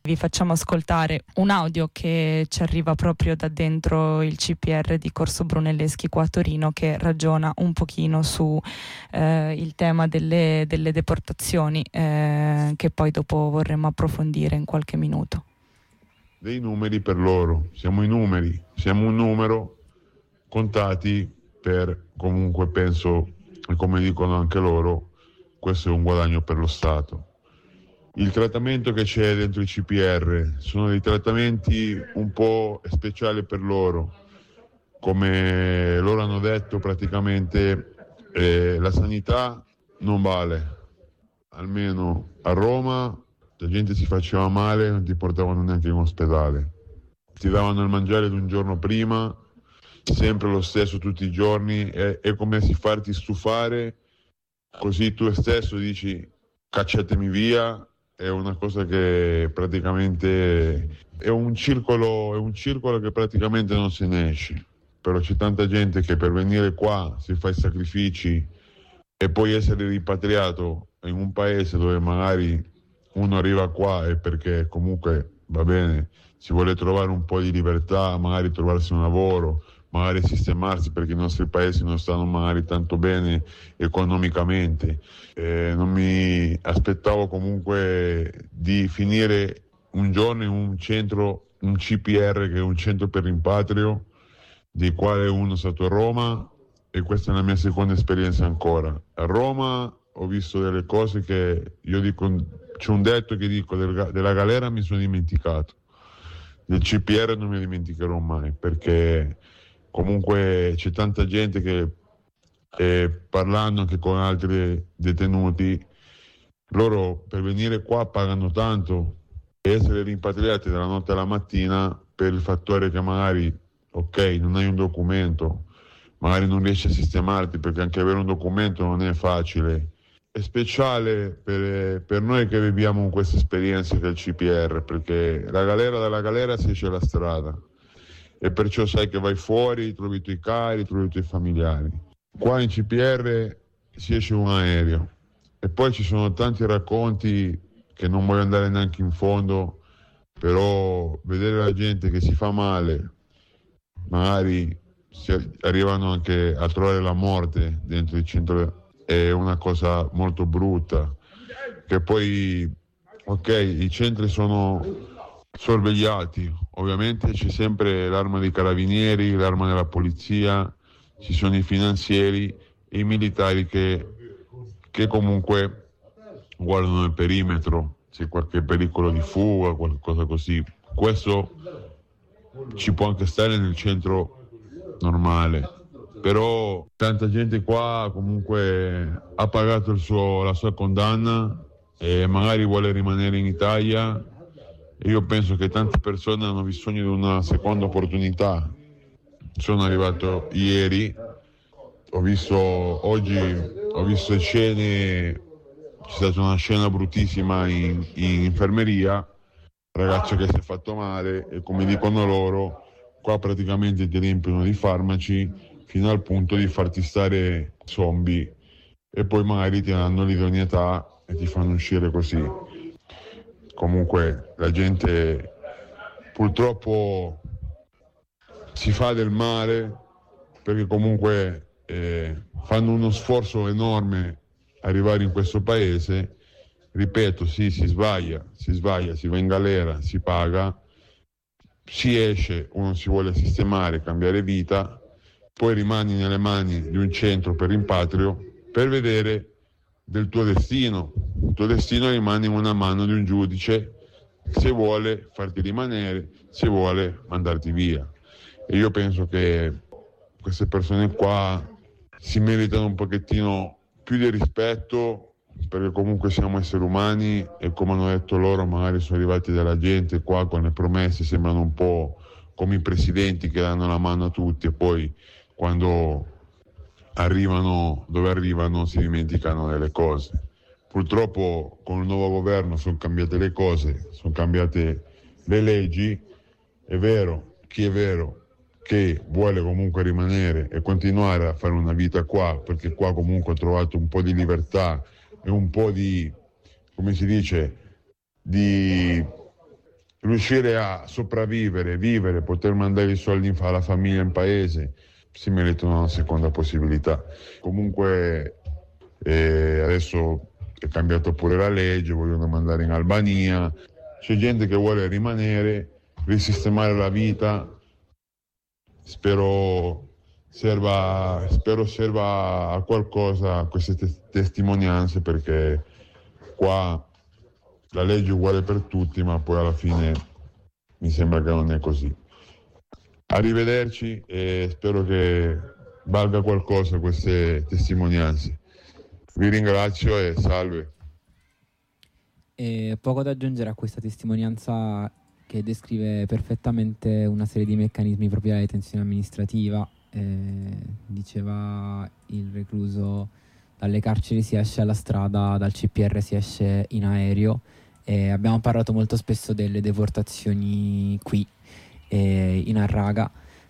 Vi facciamo ascoltare un audio che ci arriva proprio da dentro il CPR di Corso Brunelleschi qua a Torino, che ragiona un pochino su il tema delle deportazioni, che poi dopo vorremmo approfondire in qualche minuto. Dei numeri per loro, siamo i numeri, siamo un numero contati per, comunque penso, e come dicono anche loro, questo è un guadagno per lo Stato. Il trattamento che c'è dentro i CPR sono dei trattamenti un po' speciali per loro. Come loro hanno detto, praticamente la sanità non vale. Almeno a Roma la gente si faceva male, non ti portavano neanche in ospedale. Ti davano il mangiare di un giorno prima, sempre lo stesso tutti i giorni, è come se farti stufare, così tu stesso dici cacciatemi via. È una cosa che praticamente è un circolo che praticamente non se ne esce. Però c'è tanta gente che per venire qua si fa i sacrifici e poi essere rimpatriato in un paese dove magari uno arriva qua e perché comunque va bene, si vuole trovare un po' di libertà, magari trovarsi un lavoro, magari sistemarsi perché i nostri paesi non stanno magari tanto bene economicamente. Non mi aspettavo comunque di finire un giorno in un centro, un CPR che è un centro per rimpatrio, di quale uno è stato a Roma, e questa è la mia seconda esperienza ancora. A Roma ho visto delle cose che io dico, c'è un detto che dico, della galera mi sono dimenticato, del CPR non mi dimenticherò mai, perché comunque c'è tanta gente che parlando anche con altri detenuti, loro per venire qua pagano tanto e essere rimpatriati dalla notte alla mattina per il fattore che magari, ok, non hai un documento, magari non riesci a sistemarti, perché anche avere un documento non è facile. È speciale per noi che viviamo questa esperienza del CPR, perché dalla galera si esce alla strada e perciò sai che vai fuori, trovi i tuoi cari, trovi i tuoi familiari. Qua in CPR si esce un aereo e poi ci sono tanti racconti che non voglio andare neanche in fondo, però vedere la gente che si fa male, magari arrivano anche a trovare la morte dentro il centro, è una cosa molto brutta. Che poi, ok, i centri sono sorvegliati, ovviamente c'è sempre l'arma dei carabinieri, l'arma della polizia, ci sono i finanzieri e i militari che comunque guardano il perimetro, c'è qualche pericolo di fuga, qualcosa così. Questo ci può anche stare nel centro normale, però tanta gente qua comunque ha pagato la sua condanna e magari vuole rimanere in Italia, e io penso che tante persone hanno bisogno di una seconda opportunità. Sono arrivato ieri, oggi ho visto scene, c'è stata una scena bruttissima in infermeria, ragazzo che si è fatto male e come dicono loro, qua praticamente ti riempiono di farmaci fino al punto di farti stare zombie e poi magari ti danno l'idoneità e ti fanno uscire così. Comunque la gente purtroppo si fa del male perché comunque fanno uno sforzo enorme arrivare in questo paese. Ripeto, sì, si sbaglia, si va in galera, si paga, si esce, uno si vuole sistemare, cambiare vita, poi rimani nelle mani di un centro per rimpatrio per vedere del tuo destino. Il tuo destino rimane in una mano di un giudice, se vuole farti rimanere, se vuole mandarti via. E io penso che queste persone qua si meritano un pochettino più di rispetto, perché comunque siamo esseri umani e come hanno detto loro magari sono arrivati dalla gente qua con le promesse, sembrano un po' come i presidenti che danno la mano a tutti e poi quando arrivano dove arrivano si dimenticano delle cose. Purtroppo con il nuovo governo sono cambiate le cose, sono cambiate le leggi. È vero, chi è vero che vuole comunque rimanere e continuare a fare una vita qua, perché qua comunque ha trovato un po' di libertà e un po' di, come si dice, di riuscire a sopravvivere, vivere, poter mandare i soldi alla famiglia in paese, si meritano una seconda possibilità. Comunque adesso è cambiato pure la legge, vogliono mandare in Albania, c'è gente che vuole rimanere, risistemare la vita. Spero serva a qualcosa queste testimonianze, perché qua la legge è uguale per tutti, ma poi alla fine mi sembra che non è così. Arrivederci e spero che valga qualcosa queste testimonianze. Vi ringrazio e salve. E poco da aggiungere a questa testimonianza, che descrive perfettamente una serie di meccanismi propri della detenzione amministrativa. Diceva il recluso: dalle carceri si esce alla strada, dal CPR si esce in aereo. Abbiamo parlato molto spesso delle deportazioni qui in Arraga,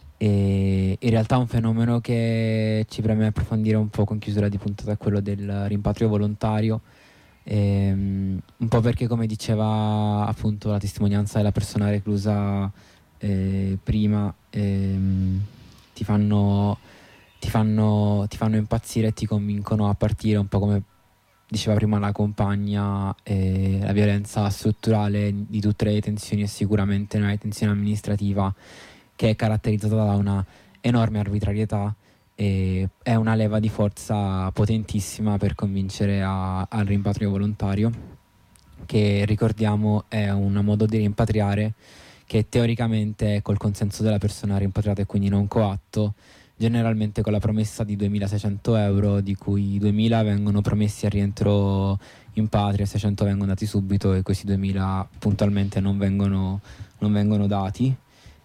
e in realtà un fenomeno che ci preme approfondire un po' con chiusura di puntata è quello del rimpatrio volontario, un po' perché, come diceva appunto la testimonianza della persona reclusa prima, ti fanno impazzire e ti convincono a partire, un po' come diceva prima la compagna. La violenza strutturale di tutte le detenzioni è sicuramente una detenzione amministrativa che è caratterizzata da una enorme arbitrarietà, e è una leva di forza potentissima per convincere al rimpatrio volontario, che, ricordiamo, è un modo di rimpatriare che teoricamente è col consenso della persona rimpatriata e quindi non coatto, generalmente con la promessa di 2.600 euro, di cui 2.000 vengono promessi al rientro in patria, 600 vengono dati subito e questi 2.000 puntualmente non vengono dati.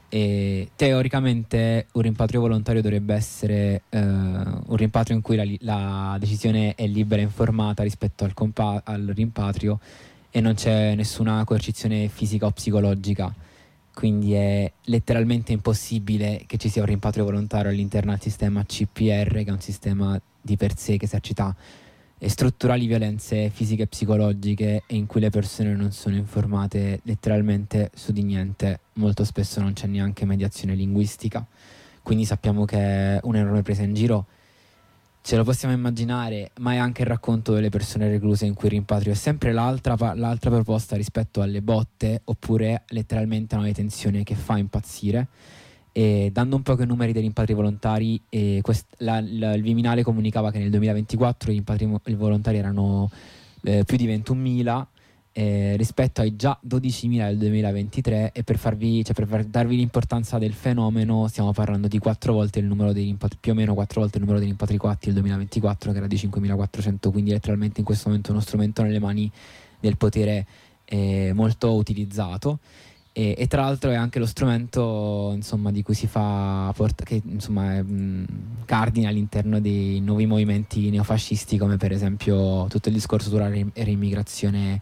E teoricamente un rimpatrio volontario dovrebbe essere un rimpatrio in cui la decisione è libera e informata rispetto al rimpatrio, e non c'è nessuna coercizione fisica o psicologica. Quindi è letteralmente impossibile che ci sia un rimpatrio volontario all'interno del sistema CPR, che è un sistema di per sé che esercita strutturali violenze fisiche e psicologiche, e in cui le persone non sono informate letteralmente su di niente. Molto spesso non c'è neanche mediazione linguistica, quindi sappiamo che è un'enorme presa in giro. Ce lo possiamo immaginare, ma è anche il racconto delle persone recluse, in cui il rimpatrio è sempre l'altra proposta rispetto alle botte, oppure letteralmente una detenzione che fa impazzire. E dando un po' i numeri dei rimpatri volontari, il Viminale comunicava che nel 2024 i rimpatri volontari erano più di 21.000 rispetto ai già 12.000 del 2023, e per darvi l'importanza del fenomeno, stiamo parlando di 4 volte il numero dei rimpatri, più o meno 4 volte il numero dei rimpatri coatti del 2024, che era di 5.400, quindi letteralmente in questo momento uno strumento nelle mani del potere molto utilizzato. E tra l'altro è anche lo strumento, insomma, di cui si fa che insomma è cardine all'interno dei nuovi movimenti neofascisti, come per esempio tutto il discorso sulla reimmigrazione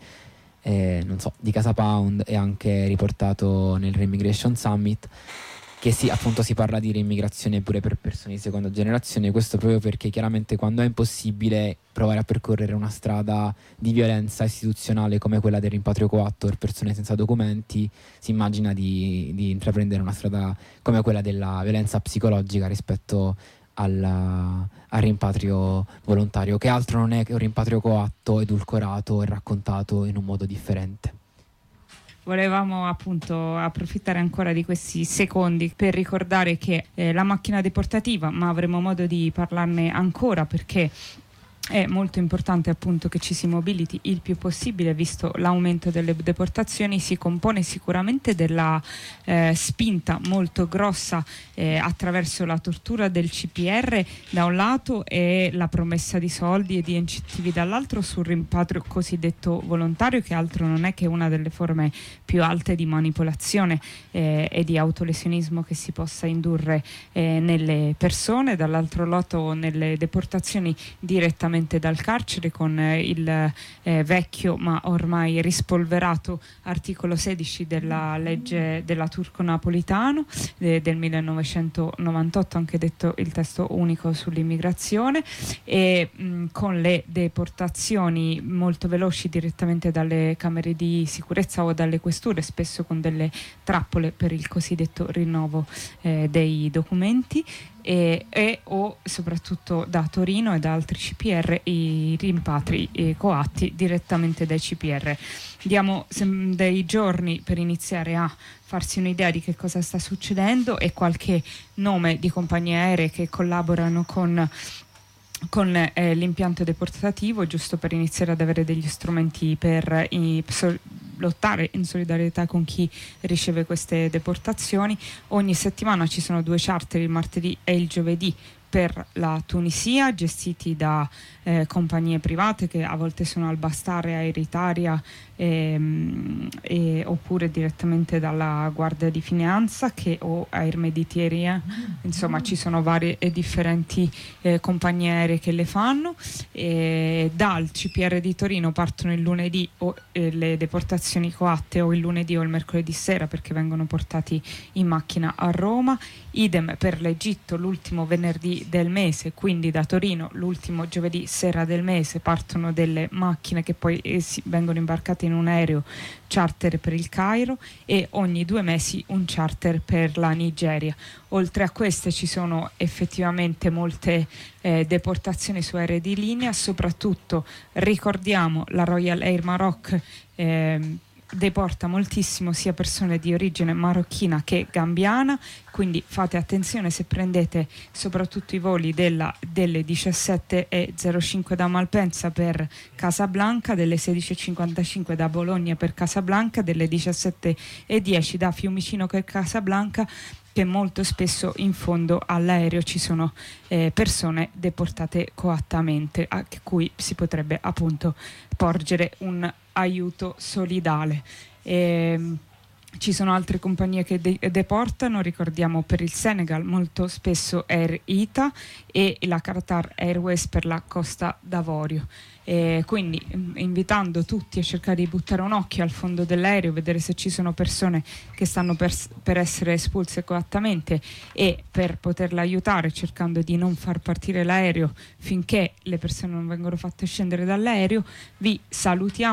di Casa Pound, e anche riportato nel Reimmigration Summit, che appunto si parla di reimmigrazione pure per persone di seconda generazione. Questo proprio perché chiaramente, quando è impossibile provare a percorrere una strada di violenza istituzionale come quella del rimpatrio coatto per persone senza documenti, si immagina di intraprendere una strada come quella della violenza psicologica rispetto al rimpatrio volontario, che altro non è che un rimpatrio coatto, edulcorato e raccontato in un modo differente. Volevamo appunto approfittare ancora di questi secondi per ricordare che la macchina deportativa, ma avremo modo di parlarne ancora, perché è molto importante appunto che ci si mobiliti il più possibile, visto l'aumento delle deportazioni. Si compone sicuramente della spinta molto grossa attraverso la tortura del CPR da un lato, e la promessa di soldi e di incentivi dall'altro sul rimpatrio cosiddetto volontario, che altro non è che una delle forme più alte di manipolazione e di autolesionismo che si possa indurre nelle persone. Dall'altro lato, nelle deportazioni direttamente direttamente dal carcere con il vecchio ma ormai rispolverato articolo 16 della legge della Turco-Napolitano del 1998, anche detto il testo unico sull'immigrazione, e con le deportazioni molto veloci direttamente dalle camere di sicurezza o dalle questure, spesso con delle trappole per il cosiddetto rinnovo dei documenti, o soprattutto da Torino e da altri CPR i rimpatri coatti direttamente dai CPR. Diamo dei giorni per iniziare a farsi un'idea di che cosa sta succedendo e qualche nome di compagnie aeree che collaborano con l'impianto deportativo, giusto per iniziare ad avere degli strumenti per lottare in solidarietà con chi riceve queste deportazioni. Ogni settimana ci sono 2 charter, il martedì e il giovedì, per la Tunisia, gestiti da compagnie private che a volte sono Albastare, Air Italia oppure direttamente dalla Guardia di Finanza o Air Mediterranea. Insomma, ci sono varie e differenti compagnie aeree che le fanno. Dal CPR di Torino partono il lunedì le deportazioni coatte, o il lunedì o il mercoledì sera, perché vengono portati in macchina a Roma. Idem per l'Egitto, l'ultimo venerdì del mese, quindi da Torino l'ultimo giovedì sera del mese partono delle macchine che poi vengono imbarcate in un aereo charter per il Cairo, e ogni 2 mesi un charter per la Nigeria. Oltre a queste ci sono effettivamente molte deportazioni su aerei di linea, soprattutto ricordiamo la Royal Air Maroc deporta moltissimo sia persone di origine marocchina che gambiana, quindi fate attenzione se prendete soprattutto i voli delle 17:05 da Malpensa per Casablanca, delle 16:55 da Bologna per Casablanca, delle 17:10 da Fiumicino per Casablanca, che molto spesso in fondo all'aereo ci sono persone deportate coattamente, a cui si potrebbe appunto porgere un aiuto solidale. Ci sono altre compagnie che deportano, ricordiamo per il Senegal molto spesso Air Ita e la Qatar Airways per la Costa d'Avorio. Quindi invitando tutti a cercare di buttare un occhio al fondo dell'aereo, vedere se ci sono persone che stanno per essere espulse coattamente, e per poterla aiutare cercando di non far partire l'aereo finché le persone non vengono fatte scendere dall'aereo. Vi salutiamo